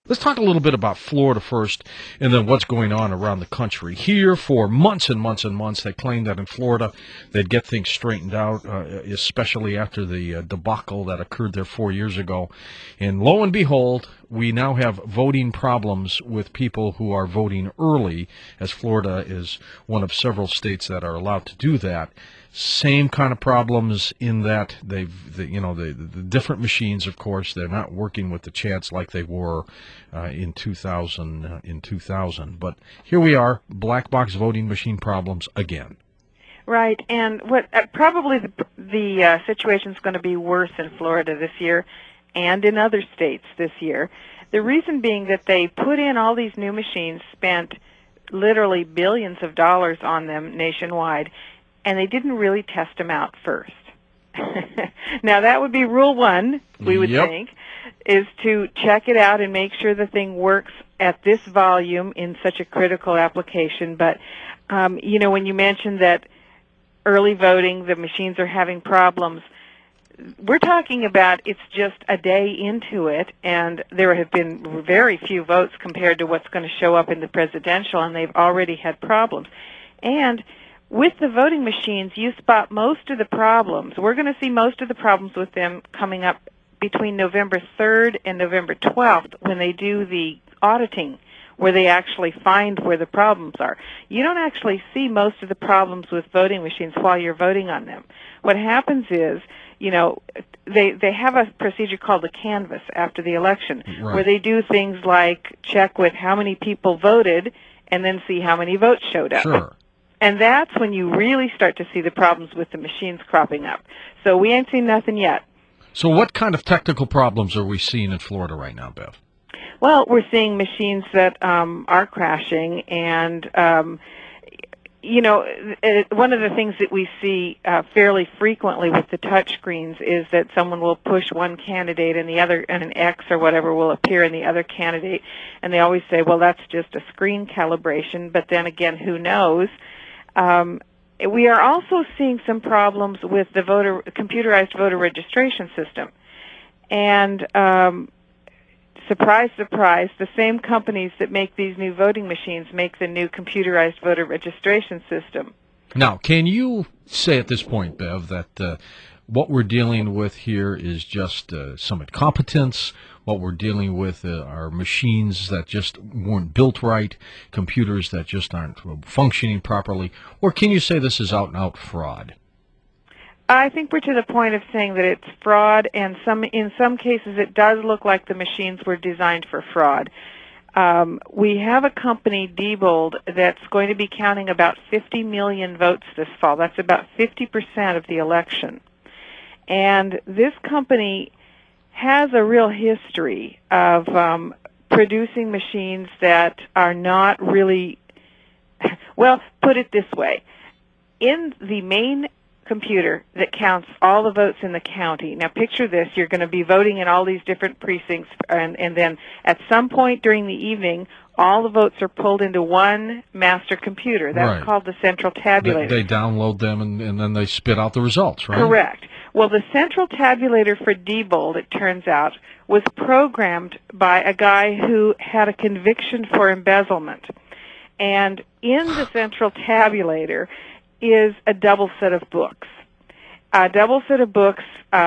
Let's talk a little bit about Florida first, and then what's going on around the country. Here, for months and months and months, they claimed that in Florida they'd get things straightened out, especially after the debacle that occurred there 4 years ago. And lo and behold, we now have voting problems with people who are voting early, as Florida is one of several states that are allowed to do that. Same kind of problems in that the different machines, of course, they're not working with the chance like they were in 2000. But here we are, black box voting machine problems again. Right, and what probably the situation's going to be worse in Florida this year and in other states this year. The reason being that they put in all these new machines, spent literally billions of dollars on them nationwide, and they didn't really test them out first. Now, that would be rule one, we would think, is to check it out and make sure the thing works at this volume in such a critical application. But, when you mentioned that early voting, the machines are having problems, we're talking about it's just a day into it, and there have been very few votes compared to what's going to show up in the presidential, and they've already had problems. And with the voting machines, you spot most of the problems. We're going to see most of the problems with them coming up between November 3rd and November 12th when they do the auditing, where they actually find where the problems are. You don't actually see most of the problems with voting machines while you're voting on them. What happens is, they have a procedure called the canvass after the election, right, where they do things like check with how many people voted and then see how many votes showed up. Sure. And that's when you really start to see the problems with the machines cropping up. So we ain't seen nothing yet. So what kind of technical problems are we seeing in Florida right now, Bev? Well, we're seeing machines that are crashing, and one of the things that we see fairly frequently with the touch screens is that someone will push one candidate and the other, and an X or whatever will appear in the other candidate, and they always say, well, that's just a screen calibration, but then again, who knows? We are also seeing some problems with the computerized voter registration system. And surprise, surprise, the same companies that make these new voting machines make the new computerized voter registration system. Now, can you say at this point, Bev, that what we're dealing with here is just some incompetence? What we're dealing with are machines that just weren't built right, computers that just aren't functioning properly? Or can you say this is out-and-out fraud? I think we're to the point of saying that it's fraud, and in some cases it does look like the machines were designed for fraud. We have a company, Diebold, that's going to be counting about 50 million votes this fall. That's about 50% of the election. And this company has a real history of producing machines that are not really, well, put it this way. In the main computer that counts all the votes in the county. Now picture this, you're going to be voting in all these different precincts, and then at some point during the evening, all the votes are pulled into one master computer. That's called the central tabulator. They download them, and then they spit out the results, right? Correct. Well, the central tabulator for Diebold, it turns out, was programmed by a guy who had a conviction for embezzlement. And in the central tabulator is a double set of books. A double set of books,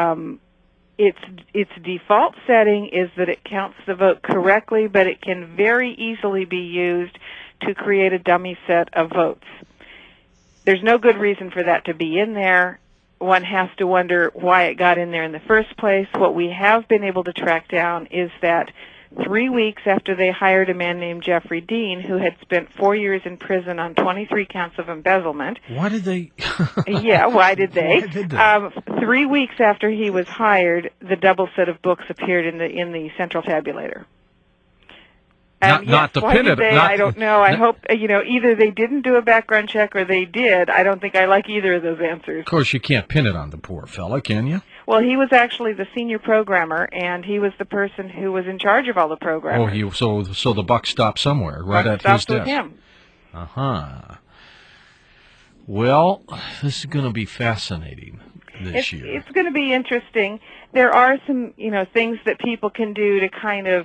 its default setting is that it counts the vote correctly, but it can very easily be used to create a dummy set of votes. There's no good reason for that to be in there. One has to wonder why it got in there in the first place. What we have been able to track down is that 3 weeks after they hired a man named Jeffrey Dean, who had spent 4 years in prison on 23 counts of embezzlement. Why did they? Yeah, why did they? Why did they? 3 weeks after he was hired, the double set of books appeared in the central tabulator. Not the why pin did it. they? I don't know. I hope, either they didn't do a background check or they did. I don't think I like either of those answers. Of course, you can't pin it on the poor fella, can you? Well, he was actually the senior programmer, and he was the person who was in charge of all the programmers. So the buck stopped somewhere, right at his desk. With him. Uh-huh. Well, this is going to be fascinating this year. It's going to be interesting. There are some, things that people can do to kind of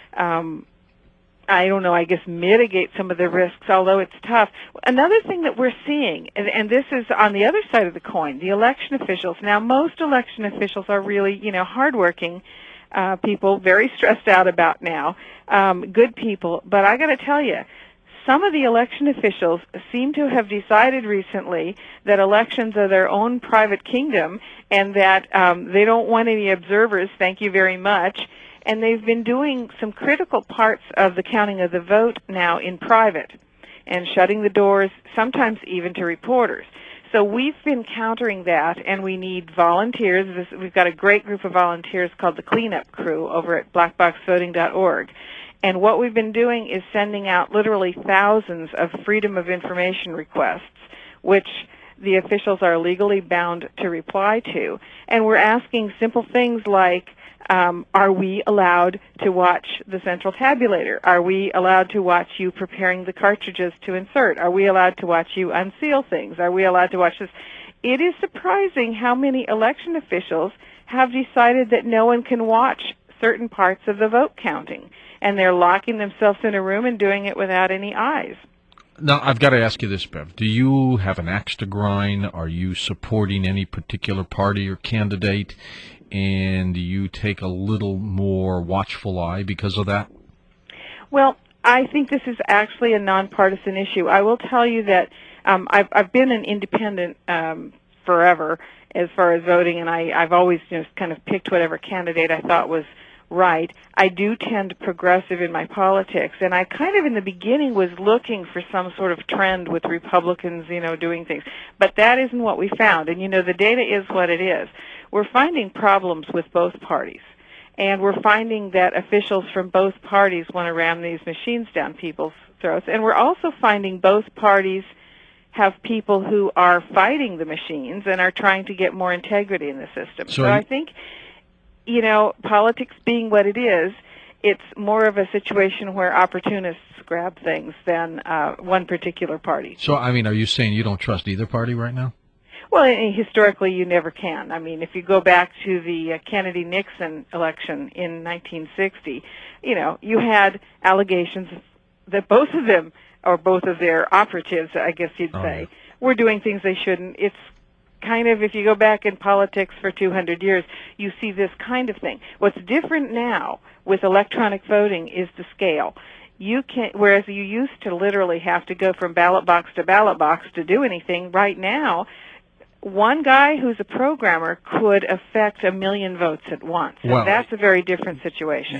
I don't know, I guess mitigate some of the risks, although it's tough. Another thing that we're seeing, and this is on the other side of the coin, the election officials. Now, most election officials are really, hardworking people, very stressed out about now, good people. But I got to tell you, some of the election officials seem to have decided recently that elections are their own private kingdom and that they don't want any observers, thank you very much. And they've been doing some critical parts of the counting of the vote now in private and shutting the doors, sometimes even to reporters. So we've been countering that, and we need volunteers. We've got a great group of volunteers called the Cleanup Crew over at blackboxvoting.org. And what we've been doing is sending out literally thousands of Freedom of Information requests, which the officials are legally bound to reply to. And we're asking simple things like, are we allowed to watch the central tabulator? Are we allowed to watch you preparing the cartridges to insert? Are we allowed to watch you unseal things? Are we allowed to watch this? It is surprising how many election officials have decided that no one can watch certain parts of the vote counting, and they're locking themselves in a room and doing it without any eyes. Now, I've got to ask you this, Bev. Do you have an axe to grind? Are you supporting any particular party or candidate? And do you take a little more watchful eye because of that? Well, I think this is actually a nonpartisan issue. I will tell you that I've been an independent forever as far as voting, and I've always just kind of picked whatever candidate I thought was right. I do tend progressive in my politics, and I kind of in the beginning was looking for some sort of trend with Republicans, doing things. But that isn't what we found. And, the data is what it is. We're finding problems with both parties. And we're finding that officials from both parties want to ram these machines down people's throats. And we're also finding both parties have people who are fighting the machines and are trying to get more integrity in the system. So I think, politics being what it is, it's more of a situation where opportunists grab things than one particular party. So, are you saying you don't trust either party right now? Well, historically, you never can. If you go back to the Kennedy-Nixon election in 1960, you had allegations that both of them, or both of their operatives, I guess you'd say, were doing things they shouldn't. It's kind of, if you go back in politics for 200 years, you see this kind of thing. What's different now with electronic voting is the scale. Whereas you used to literally have to go from ballot box to ballot box to do anything, right now, one guy who's a programmer could affect 1 million votes at once. And that's a very different situation.